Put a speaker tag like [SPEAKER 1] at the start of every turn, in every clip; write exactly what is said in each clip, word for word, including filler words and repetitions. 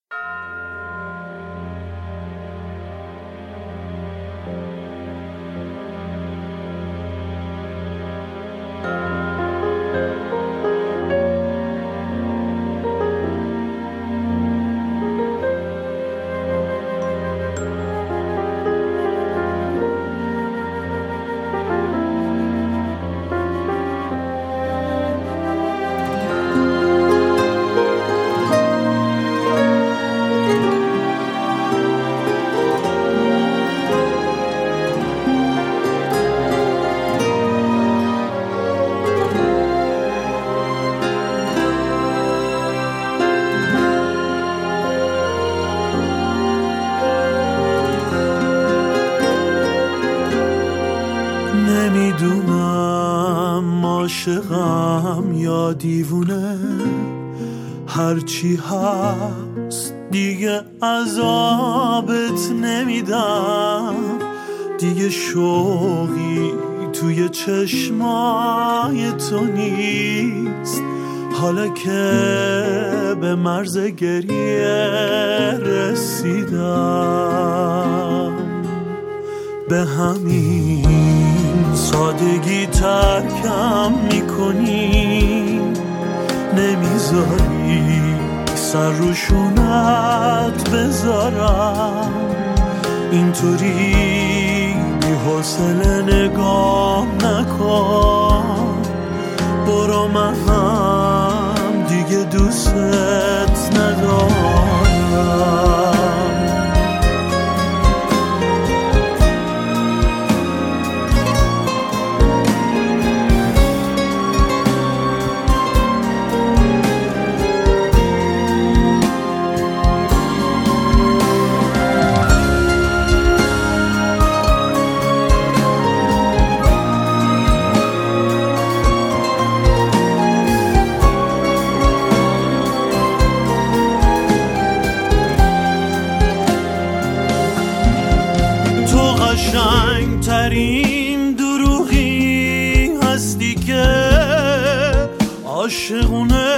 [SPEAKER 1] نمیدونم عاشقم یا دیوونه، هرچی هست دیگه عذابت نمیدم، دیگه شوقی توی چشمای تو نیست، حالا که به مرز گریه رسیدم، به همین سادگی ترکم میکنی، نمیذاری سر رو شونت بذارم، اینطوری بی حوصله نگاه نکن، برو من هم دیگه دوست ندارم. قشنگ ترین دروغی هستی که عاشقونه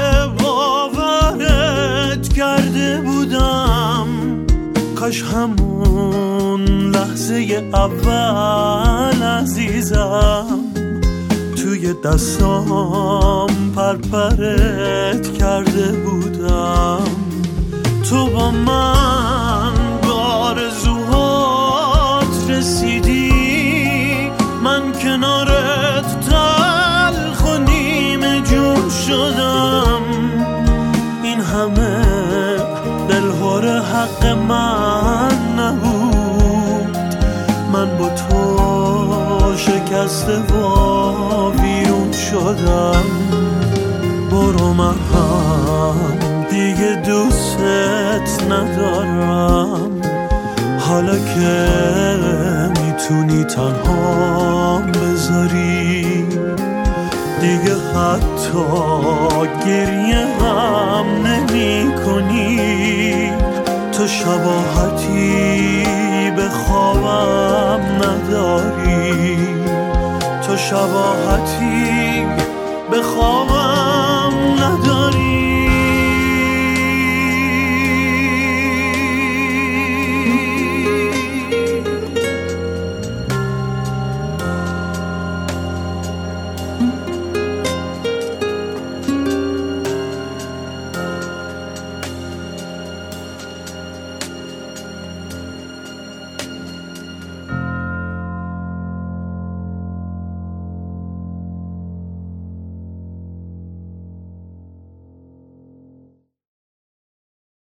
[SPEAKER 1] باورت کرده بودم، کاش همون لحظه اول عزیزم توی دستام پرپرت کرده بودم، تو با من رسیدی، من کنارت تلخ و نیمه جون شدم، این همه دلهور حق من نبود، من با تو شکسته و بیرون شدم، برو من هم دیگه دوست ندارم، حالا که میتونی تنها بذاری، دیگه حتی گریه هم نمی کنی، تو شباهتی به خوابم نداری، تو شباهتی به خوابم